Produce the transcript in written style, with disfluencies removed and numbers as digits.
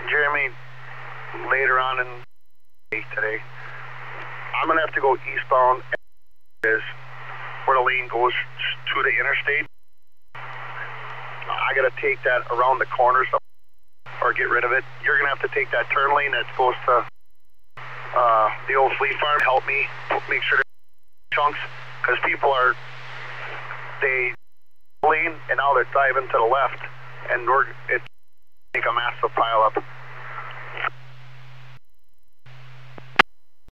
Jeremy, later on in today, I'm going to have to go eastbound is where the lane goes to the interstate. I got to take that around the corners or get rid of it. You're going to have to take that turn lane that goes to the old Fleet Farm. Help me make sure there's chunks, because people are, they lane and now they're driving to the left, and it's make a massive pile up.